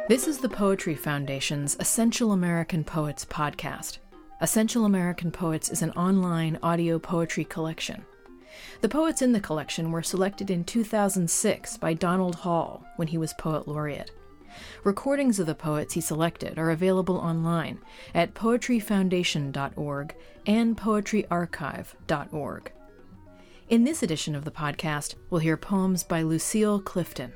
This is the Poetry Foundation's Essential American Poets podcast. Essential American Poets is an online audio poetry collection. The poets in the collection were selected in 2006 by Donald Hall when he was Poet Laureate. Recordings of the poets he selected are available online at poetryfoundation.org and poetryarchive.org. In this edition of the podcast, we'll hear poems by Lucille Clifton.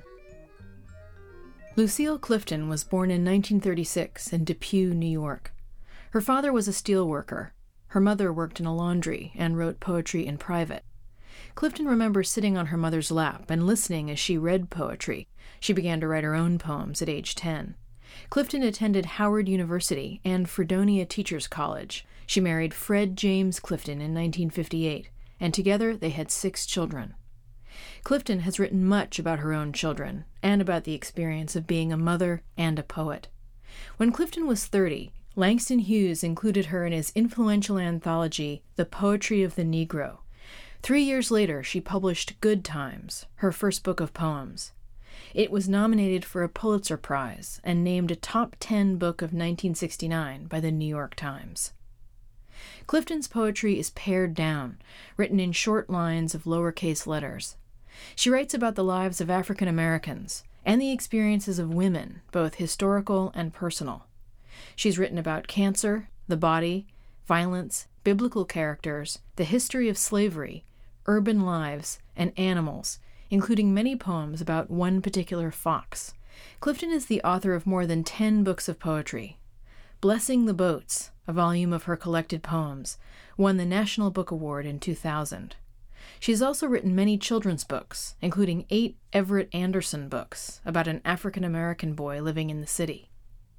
Lucille Clifton was born in 1936 in Depew, New York. Her father was a steelworker. Her mother worked in a laundry and wrote poetry in private. Clifton remembers sitting on her mother's lap and listening as she read poetry. She began to write her own poems at age 10. Clifton attended Howard University and Fredonia Teachers College. She married Fred James Clifton in 1958, and together they had 6 children. Clifton has written much about her own children and about the experience of being a mother and a poet. When Clifton was 30, Langston Hughes included her in his influential anthology, The Poetry of the Negro. 3 years later, she published Good Times, her first book of poems. It was nominated for a Pulitzer Prize and named a top 10 book of 1969 by the New York Times. Clifton's poetry is pared down, written in short lines of lowercase letters. She writes about the lives of African Americans and the experiences of women, both historical and personal. She's written about cancer, the body, violence, biblical characters, the history of slavery, urban lives, and animals, including many poems about one particular fox. Clifton is the author of more than 10 books of poetry. Blessing the Boats, a volume of her collected poems, won the National Book Award in 2000. She has also written many children's books, including 8 Everett Anderson books about an African-American boy living in the city.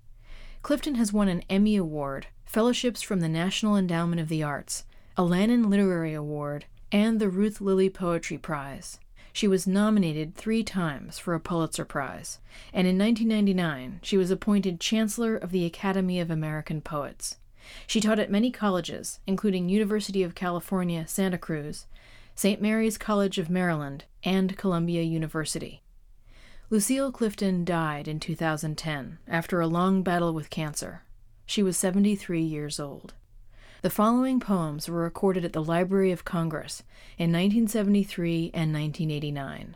Clifton has won an Emmy Award, fellowships from the National Endowment of the Arts, a Lannan Literary Award, and the Ruth Lilly Poetry Prize. She was nominated 3 times for a Pulitzer Prize, and in 1999 she was appointed Chancellor of the Academy of American Poets. She taught at many colleges, including University of California, Santa Cruz, St. Mary's College of Maryland, and Columbia University. Lucille Clifton died in 2010 after a long battle with cancer. She was 73 years old. The following poems were recorded at the Library of Congress in 1973 and 1989.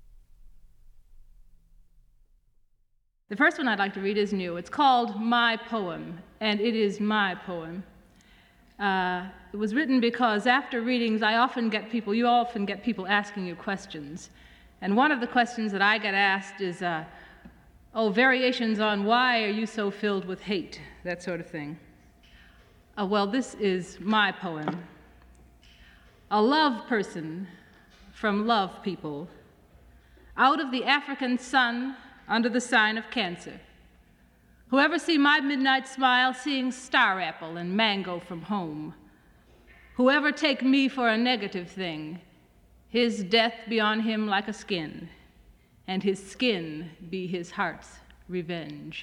The first one I'd like to read is new. It's called My Poem, and it is my poem. It was written because after readings, you often get people asking you questions. And one of the questions that I get asked is, variations on why are you so filled with hate, that sort of thing. Well, this is my poem. A love person from love people, out of the African sun under the sign of Cancer. Whoever see my midnight smile, seeing star apple and mango from home. Whoever take me for a negative thing, his death be on him like a skin, and his skin be his heart's revenge.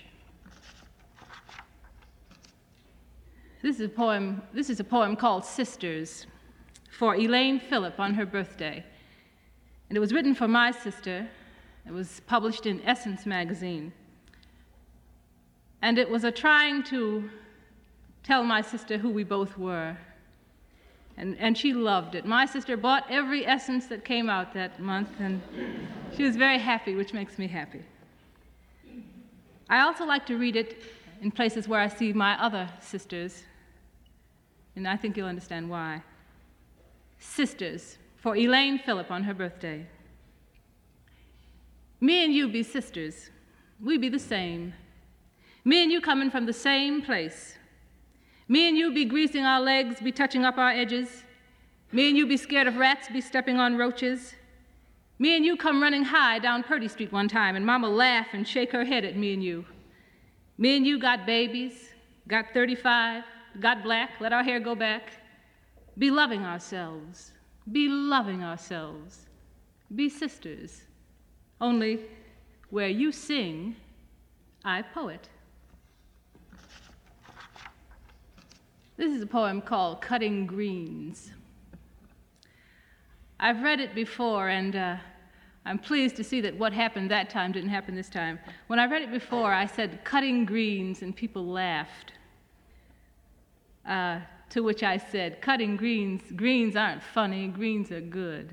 This is a poem called Sisters, for Elaine Phillip on her birthday. And it was written for my sister. It was published in Essence magazine. And it was a trying to tell my sister who we both were. And she loved it. My sister bought every Essence that came out that month, and she was very happy, which makes me happy. I also like to read it in places where I see my other sisters, and I think you'll understand why. Sisters, for Elaine Phillip on her birthday. Me and you be sisters. We be the same. Me and you coming from the same place. Me and you be greasing our legs, be touching up our edges. Me and you be scared of rats, be stepping on roaches. Me and you come running high down Purdy Street one time, and Mama laugh and shake her head at me and you. Me and you got babies, got 35, got black, let our hair go back. Be loving ourselves, be loving ourselves, be sisters. Only where you sing, I poet. This is a poem called Cutting Greens. I've read it before, and I'm pleased to see that what happened that time didn't happen this time. When I read it before, I said cutting greens, and people laughed. To which I said, cutting greens aren't funny, greens are good.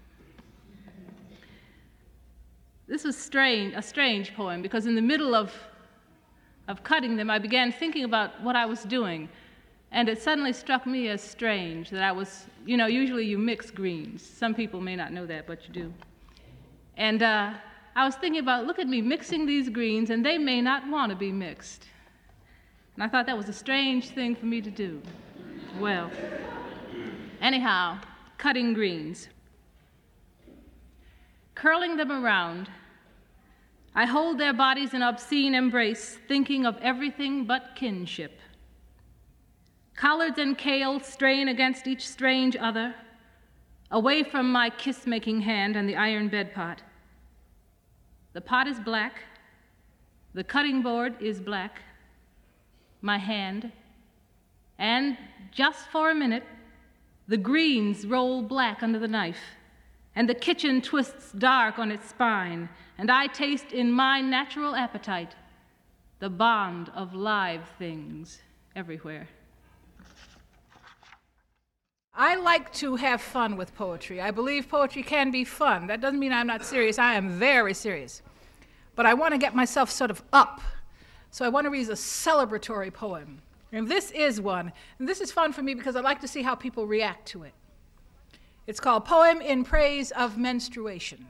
This was a strange poem, because in the middle of cutting them, I began thinking about what I was doing. And it suddenly struck me as strange that I was, usually you mix greens. Some people may not know that, but you do. And I was thinking about, look at me mixing these greens, and they may not want to be mixed. And I thought that was a strange thing for me to do. Well, anyhow, cutting greens. Curling them around, I hold their bodies in obscene embrace, thinking of everything but kinship. Collards and kale strain against each strange other, away from my kiss-making hand and the iron bed pot. The pot is black, the cutting board is black, my hand, and just for a minute, the greens roll black under the knife, and the kitchen twists dark on its spine, and I taste in my natural appetite the bond of live things everywhere. I like to have fun with poetry. I believe poetry can be fun. That doesn't mean I'm not serious. I am very serious. But I want to get myself sort of up. So I want to read a celebratory poem. And this is one. And this is fun for me because I like to see how people react to it. It's called Poem in Praise of Menstruation.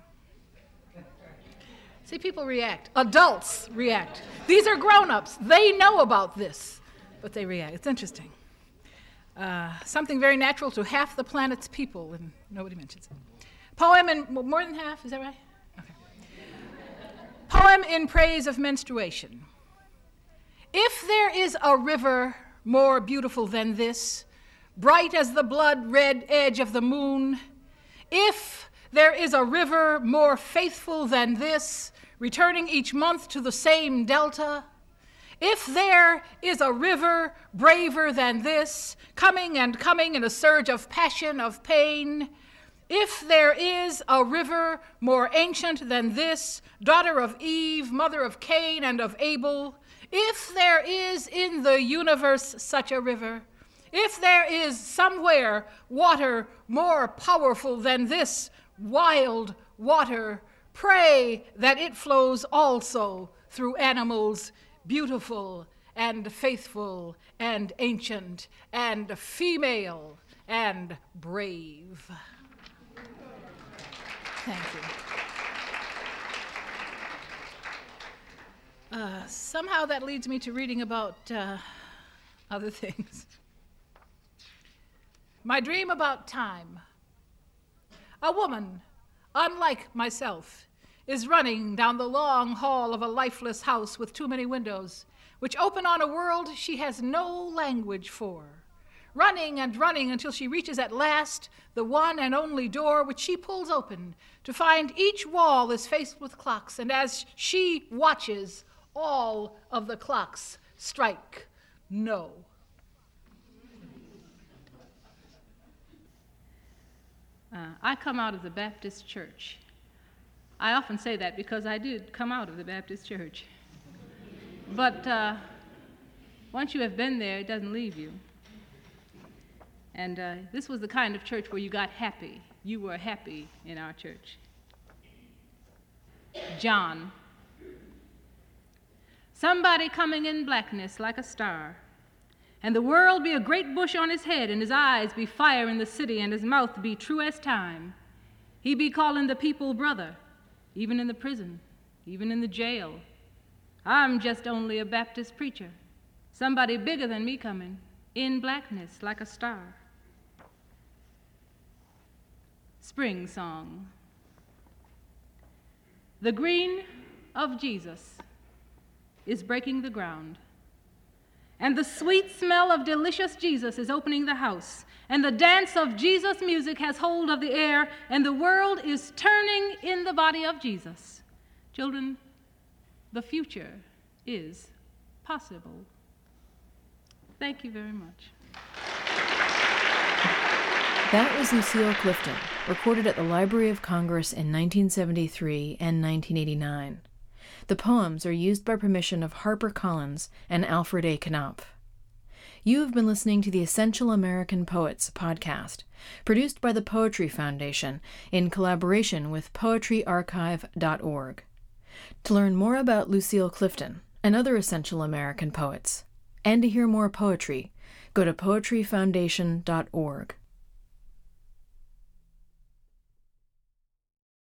See, people react. Adults react. These are grown-ups. They know about this, but they react. It's interesting. Something very natural to half the planet's people, and nobody mentions it. Poem in, more than half, is that right? Okay. Poem in praise of menstruation. If there is a river more beautiful than this, bright as the blood-red edge of the moon, if there is a river more faithful than this, returning each month to the same delta, if there is a river braver than this, coming and coming in a surge of passion, of pain, if there is a river more ancient than this, daughter of Eve, mother of Cain and of Abel, if there is in the universe such a river, if there is somewhere water more powerful than this wild water, pray that it flows also through animals beautiful and faithful and ancient and female and brave. Thank you. Somehow that leads me to reading about other things. My dream about time. A woman, unlike myself, is running down the long hall of a lifeless house with too many windows, which open on a world she has no language for. Running and running until she reaches at last the one and only door, which she pulls open to find each wall is faced with clocks, and as she watches, all of the clocks strike no. I come out of the Baptist church. I often say that because I did come out of the Baptist church. But once you have been there, it doesn't leave you. And this was the kind of church where you got happy. You were happy in our church. John. Somebody coming in blackness like a star, and the world be a great bush on his head, and his eyes be fire in the city, and his mouth be true as time. He be calling the people brother, even in the prison, even in the jail. I'm just only a Baptist preacher, somebody bigger than me coming, in blackness like a star. Spring song. The green of Jesus is breaking the ground, and the sweet smell of delicious Jesus is opening the house, and the dance of Jesus music has hold of the air, and the world is turning in the body of Jesus. Children, the future is possible. Thank you very much. That was Lucille Clifton, recorded at the Library of Congress in 1973 and 1989. The poems are used by permission of HarperCollins and Alfred A. Knopf. You have been listening to the Essential American Poets podcast, produced by the Poetry Foundation in collaboration with poetryarchive.org. To learn more about Lucille Clifton and other Essential American poets, and to hear more poetry, go to poetryfoundation.org.